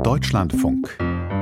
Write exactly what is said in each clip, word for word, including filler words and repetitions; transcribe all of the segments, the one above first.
Deutschlandfunk.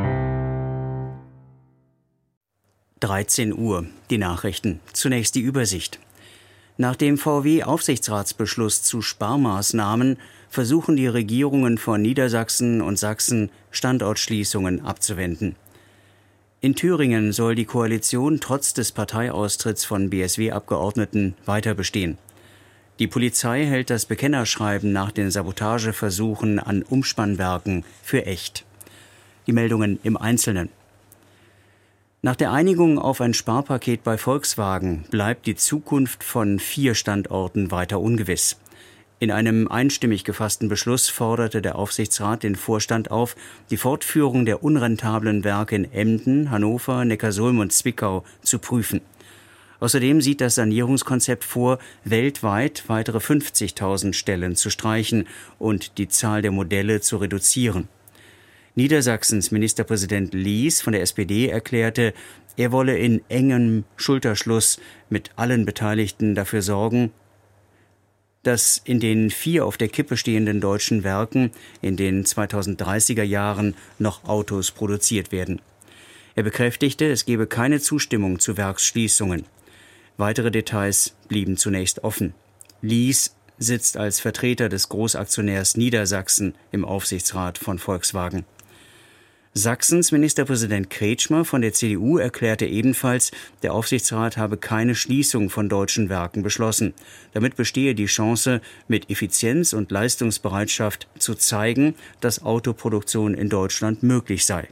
dreizehn Uhr, die Nachrichten. Zunächst die Übersicht. Nach dem V W-Aufsichtsratsbeschluss zu Sparmaßnahmen versuchen die Regierungen von Niedersachsen und Sachsen, Standortschließungen abzuwenden. In Thüringen soll die Koalition trotz des Parteiaustritts von B S W-Abgeordneten weiter bestehen. Die Polizei hält das Bekennerschreiben nach den Sabotageversuchen an Umspannwerken für echt. Die Meldungen im Einzelnen. Nach der Einigung auf ein Sparpaket bei Volkswagen bleibt die Zukunft von vier Standorten weiter ungewiss. In einem einstimmig gefassten Beschluss forderte der Aufsichtsrat den Vorstand auf, die Fortführung der unrentablen Werke in Emden, Hannover, Neckarsulm und Zwickau zu prüfen. Außerdem sieht das Sanierungskonzept vor, weltweit weitere fünfzigtausend Stellen zu streichen und die Zahl der Modelle zu reduzieren. Niedersachsens Ministerpräsident Lies von der S P D erklärte, er wolle in engem Schulterschluss mit allen Beteiligten dafür sorgen, dass in den vier auf der Kippe stehenden deutschen Werken in den zweitausenddreißiger Jahren noch Autos produziert werden. Er bekräftigte, es gebe keine Zustimmung zu Werksschließungen. Weitere Details blieben zunächst offen. Lies sitzt als Vertreter des Großaktionärs Niedersachsen im Aufsichtsrat von Volkswagen. Sachsens Ministerpräsident Kretschmer von der C D U erklärte ebenfalls, der Aufsichtsrat habe keine Schließung von deutschen Werken beschlossen. Damit bestehe die Chance, mit Effizienz und Leistungsbereitschaft zu zeigen, dass Autoproduktion in Deutschland möglich sei.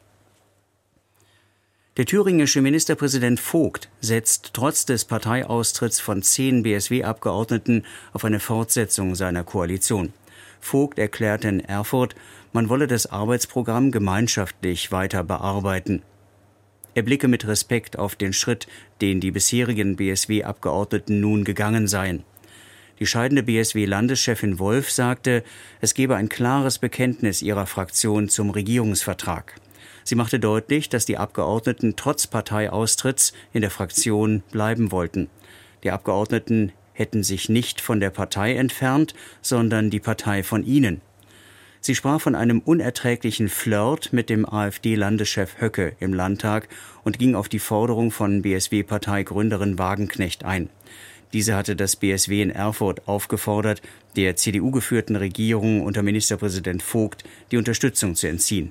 Der thüringische Ministerpräsident Vogt setzt trotz des Parteiaustritts von zehn B S W-Abgeordneten auf eine Fortsetzung seiner Koalition. Vogt erklärte in Erfurt, man wolle das Arbeitsprogramm gemeinschaftlich weiter bearbeiten. Er blicke mit Respekt auf den Schritt, den die bisherigen B S W-Abgeordneten nun gegangen seien. Die scheidende B S W-Landeschefin Wolf sagte, es gebe ein klares Bekenntnis ihrer Fraktion zum Regierungsvertrag. Sie machte deutlich, dass die Abgeordneten trotz Parteiaustritts in der Fraktion bleiben wollten. Die Abgeordneten hätten sich nicht von der Partei entfernt, sondern die Partei von ihnen. Sie sprach von einem unerträglichen Flirt mit dem AfD-Landeschef Höcke im Landtag und ging auf die Forderung von B S W-Parteigründerin Wagenknecht ein. Diese hatte das B S W in Erfurt aufgefordert, der C D U-geführten Regierung unter Ministerpräsident Vogt die Unterstützung zu entziehen.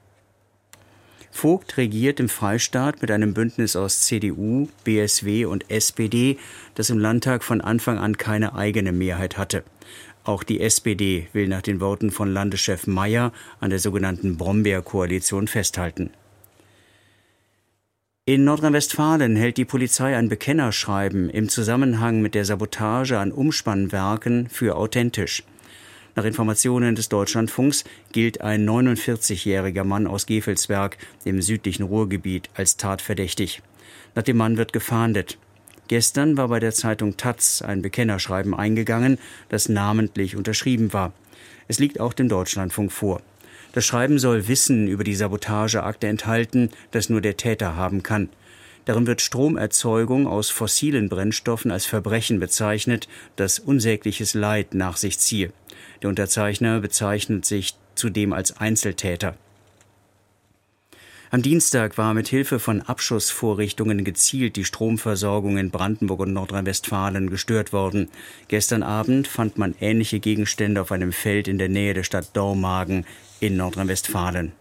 Vogt regiert im Freistaat mit einem Bündnis aus C D U, B S W und S P D, das im Landtag von Anfang an keine eigene Mehrheit hatte. Auch die S P D will nach den Worten von Landeschef Mayer an der sogenannten Brombeer-Koalition festhalten. In Nordrhein-Westfalen hält die Polizei ein Bekennerschreiben im Zusammenhang mit der Sabotage an Umspannwerken für authentisch. Nach Informationen des Deutschlandfunks gilt ein neunundvierzigjähriger Mann aus Gevelsberg im südlichen Ruhrgebiet als tatverdächtig. Nach dem Mann wird gefahndet. Gestern war bei der Zeitung Taz ein Bekennerschreiben eingegangen, das namentlich unterschrieben war. Es liegt auch dem Deutschlandfunk vor. Das Schreiben soll Wissen über die Sabotageakte enthalten, das nur der Täter haben kann. Darin wird Stromerzeugung aus fossilen Brennstoffen als Verbrechen bezeichnet, das unsägliches Leid nach sich ziehe. Der Unterzeichner bezeichnet sich zudem als Einzeltäter. Am Dienstag war mit Hilfe von Abschussvorrichtungen gezielt die Stromversorgung in Brandenburg und Nordrhein-Westfalen gestört worden. Gestern Abend fand man ähnliche Gegenstände auf einem Feld in der Nähe der Stadt Dormagen in Nordrhein-Westfalen.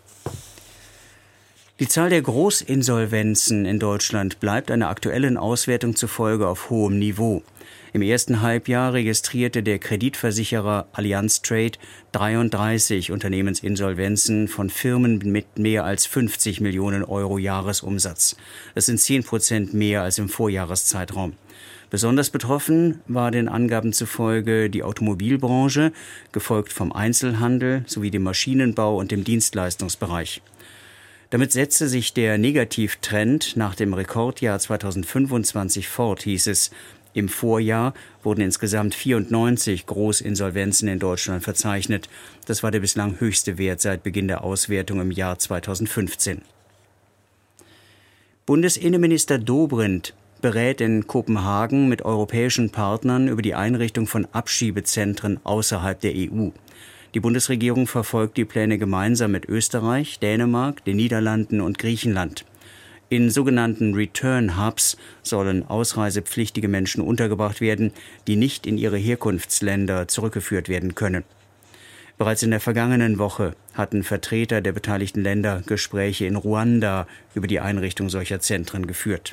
Die Zahl der Großinsolvenzen in Deutschland bleibt einer aktuellen Auswertung zufolge auf hohem Niveau. Im ersten Halbjahr registrierte der Kreditversicherer Allianz Trade dreiunddreißig Unternehmensinsolvenzen von Firmen mit mehr als fünfzig Millionen Euro Jahresumsatz. Das sind zehn Prozent mehr als im Vorjahreszeitraum. Besonders betroffen war den Angaben zufolge die Automobilbranche, gefolgt vom Einzelhandel sowie dem Maschinenbau und dem Dienstleistungsbereich. Damit setze sich der Negativtrend nach dem Rekordjahr zweitausendfünfundzwanzig fort, hieß es. Im Vorjahr wurden insgesamt vierundneunzig Großinsolvenzen in Deutschland verzeichnet. Das war der bislang höchste Wert seit Beginn der Auswertung im Jahr zweitausendfünfzehn. Bundesinnenminister Dobrindt berät in Kopenhagen mit europäischen Partnern über die Einrichtung von Abschiebezentren außerhalb der E U. Die Bundesregierung verfolgt die Pläne gemeinsam mit Österreich, Dänemark, den Niederlanden und Griechenland. In sogenannten Return Hubs sollen ausreisepflichtige Menschen untergebracht werden, die nicht in ihre Herkunftsländer zurückgeführt werden können. Bereits in der vergangenen Woche hatten Vertreter der beteiligten Länder Gespräche in Ruanda über die Einrichtung solcher Zentren geführt.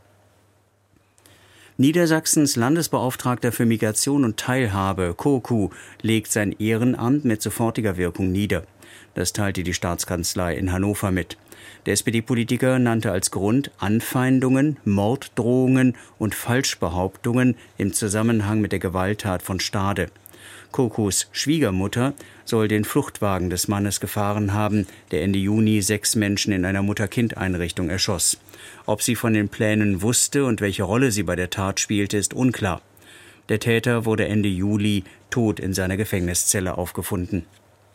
Niedersachsens Landesbeauftragter für Migration und Teilhabe, Koku, legt sein Ehrenamt mit sofortiger Wirkung nieder. Das teilte die Staatskanzlei in Hannover mit. Der S P D-Politiker nannte als Grund Anfeindungen, Morddrohungen und Falschbehauptungen im Zusammenhang mit der Gewalttat von Stade. Kokus Schwiegermutter soll den Fluchtwagen des Mannes gefahren haben, der Ende Juni sechs Menschen in einer Mutter-Kind-Einrichtung erschoss. Ob sie von den Plänen wusste und welche Rolle sie bei der Tat spielte, ist unklar. Der Täter wurde Ende Juli tot in seiner Gefängniszelle aufgefunden.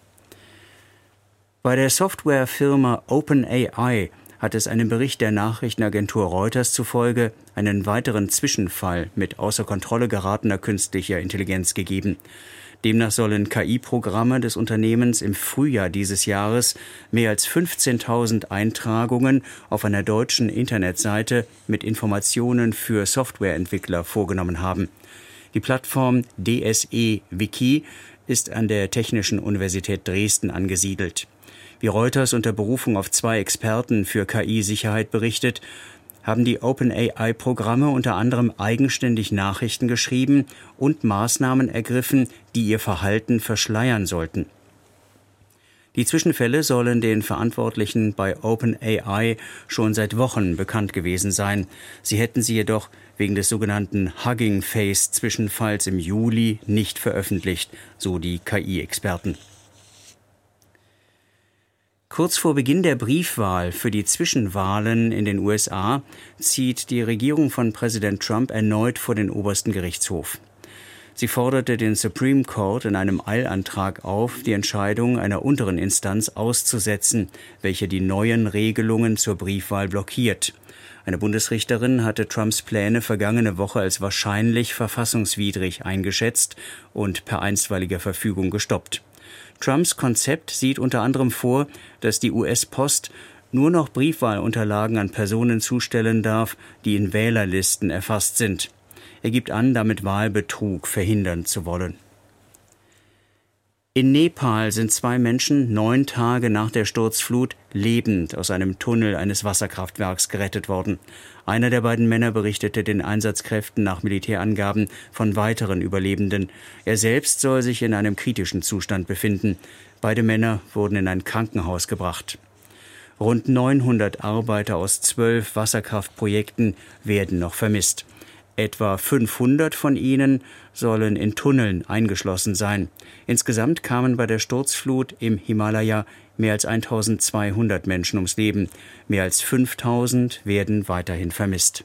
Bei der Softwarefirma OpenAI hat es einem Bericht der Nachrichtenagentur Reuters zufolge einen weiteren Zwischenfall mit außer Kontrolle geratener künstlicher Intelligenz gegeben. Demnach sollen K I-Programme des Unternehmens im Frühjahr dieses Jahres mehr als fünfzehntausend Eintragungen auf einer deutschen Internetseite mit Informationen für Softwareentwickler vorgenommen haben. Die Plattform D S E Wiki ist an der Technischen Universität Dresden angesiedelt. Wie Reuters unter Berufung auf zwei Experten für K I-Sicherheit berichtet, haben die OpenAI-Programme unter anderem eigenständig Nachrichten geschrieben und Maßnahmen ergriffen, die ihr Verhalten verschleiern sollten. Die Zwischenfälle sollen den Verantwortlichen bei OpenAI schon seit Wochen bekannt gewesen sein. Sie hätten sie jedoch wegen des sogenannten Hugging Face-Zwischenfalls im Juli nicht veröffentlicht, so die K I-Experten. Kurz vor Beginn der Briefwahl für die Zwischenwahlen in den U S A zieht die Regierung von Präsident Trump erneut vor den obersten Gerichtshof. Sie forderte den Supreme Court in einem Eilantrag auf, die Entscheidung einer unteren Instanz auszusetzen, welche die neuen Regelungen zur Briefwahl blockiert. Eine Bundesrichterin hatte Trumps Pläne vergangene Woche als wahrscheinlich verfassungswidrig eingeschätzt und per einstweiliger Verfügung gestoppt. Trumps Konzept sieht unter anderem vor, dass die U S-Post nur noch Briefwahlunterlagen an Personen zustellen darf, die in Wählerlisten erfasst sind. Er gibt an, damit Wahlbetrug verhindern zu wollen. In Nepal sind zwei Menschen neun Tage nach der Sturzflut lebend aus einem Tunnel eines Wasserkraftwerks gerettet worden. Einer der beiden Männer berichtete den Einsatzkräften nach Militärangaben von weiteren Überlebenden. Er selbst soll sich in einem kritischen Zustand befinden. Beide Männer wurden in ein Krankenhaus gebracht. Rund neunhundert Arbeiter aus zwölf Wasserkraftprojekten werden noch vermisst. Etwa fünfhundert von ihnen sollen in Tunneln eingeschlossen sein. Insgesamt kamen bei der Sturzflut im Himalaya mehr als eintausendzweihundert Menschen ums Leben. Mehr als fünftausend werden weiterhin vermisst.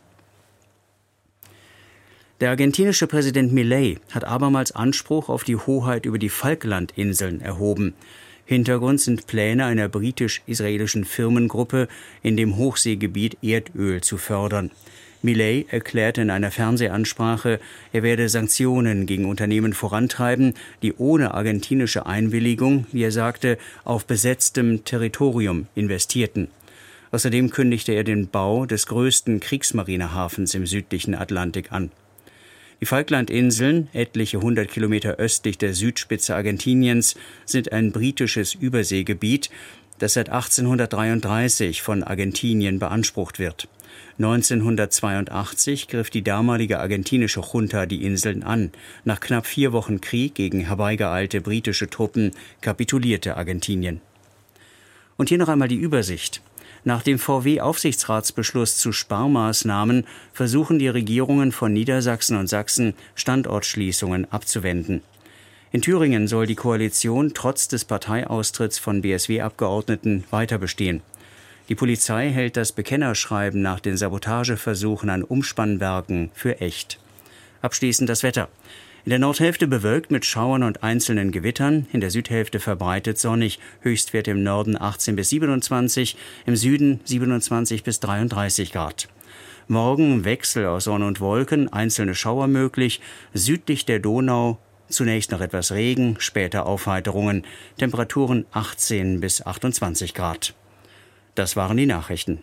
Der argentinische Präsident Milei hat abermals Anspruch auf die Hoheit über die Falklandinseln erhoben. Hintergrund sind Pläne einer britisch-israelischen Firmengruppe, in dem Hochseegebiet Erdöl zu fördern. Milei erklärte in einer Fernsehansprache, er werde Sanktionen gegen Unternehmen vorantreiben, die ohne argentinische Einwilligung, wie er sagte, auf besetztem Territorium investierten. Außerdem kündigte er den Bau des größten Kriegsmarinehafens im südlichen Atlantik an. Die Falklandinseln, etliche hundert Kilometer östlich der Südspitze Argentiniens, sind ein britisches Überseegebiet, das seit achtzehnhundertdreiunddreißig von Argentinien beansprucht wird. neunzehnhundertzweiundachtzig griff die damalige argentinische Junta die Inseln an. Nach knapp vier Wochen Krieg gegen herbeigeeilte britische Truppen kapitulierte Argentinien. Und hier noch einmal die Übersicht. Nach dem V W-Aufsichtsratsbeschluss zu Sparmaßnahmen versuchen die Regierungen von Niedersachsen und Sachsen, Standortschließungen abzuwenden. In Thüringen soll die Koalition trotz des Parteiaustritts von B S W-Abgeordneten weiter bestehen. Die Polizei hält das Bekennerschreiben nach den Sabotageversuchen an Umspannwerken für echt. Abschließend das Wetter. In der Nordhälfte bewölkt mit Schauern und einzelnen Gewittern, in der Südhälfte verbreitet sonnig, Höchstwerte im Norden achtzehn bis siebenundzwanzig, im Süden siebenundzwanzig bis dreiunddreißig Grad. Morgen Wechsel aus Sonne und Wolken, einzelne Schauer möglich, südlich der Donau Zunächst noch etwas Regen, später Aufheiterungen, Temperaturen achtzehn bis achtundzwanzig Grad. Das waren die Nachrichten.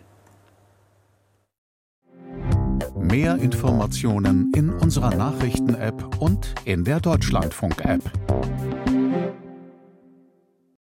Mehr Informationen in unserer Nachrichten-App und in der Deutschlandfunk-App.